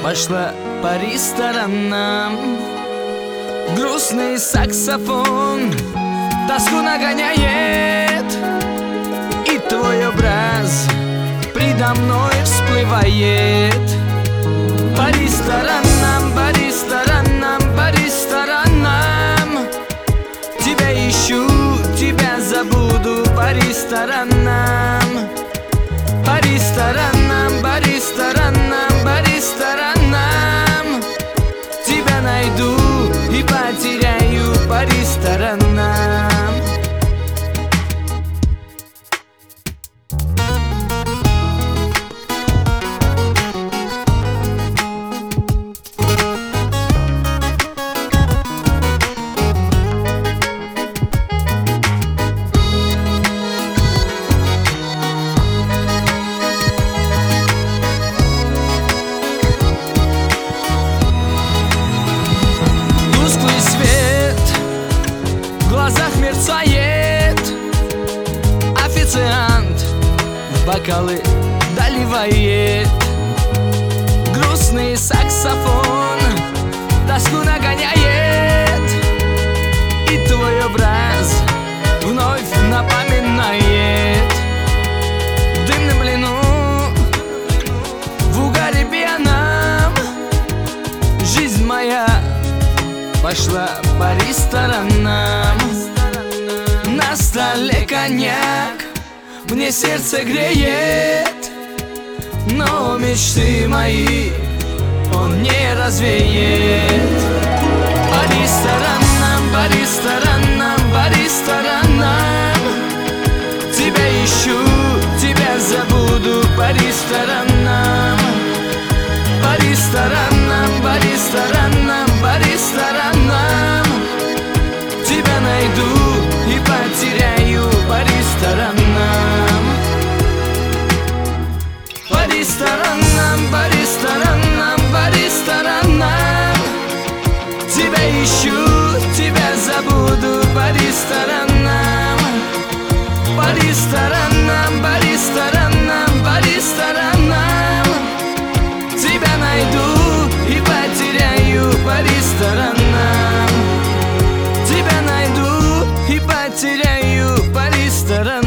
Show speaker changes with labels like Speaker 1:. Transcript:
Speaker 1: Пошла по ресторанам, грустный саксофон тоску нагоняет, и твой образ предо мной всплывает. По ресторанам, по ресторанам, по ресторанам тебя ищу, тебя забуду. По ресторанам, по ресторанам, по ресторанам, по ресторанам тебя найду и потеряю. По ресторанам. В глазах мерцает, официант в бокалы доливает. Грустный саксофон тоску нагоняет, и твой образ вновь напоминает. В дымном плену, в угаре пьяном жизнь моя пошла по ресторанам. На столе коньяк мне сердце греет, но мечты мои он не развеет. По ресторанам, по ресторанам, по ресторанам тебя ищу, тебя забуду. По ресторанам, по ресторанам, по ресторанам, по ресторанам тебя найду и потеряю. По ресторанам, по ресторанам, по ресторанам, по ресторанам тебя ищу, тебя забуду. По ресторанам, по ресторанам, по ресторанам, по ресторанам тебя найду и потеряю. По ресторанам тебя найду и потеряю. По ресторанам.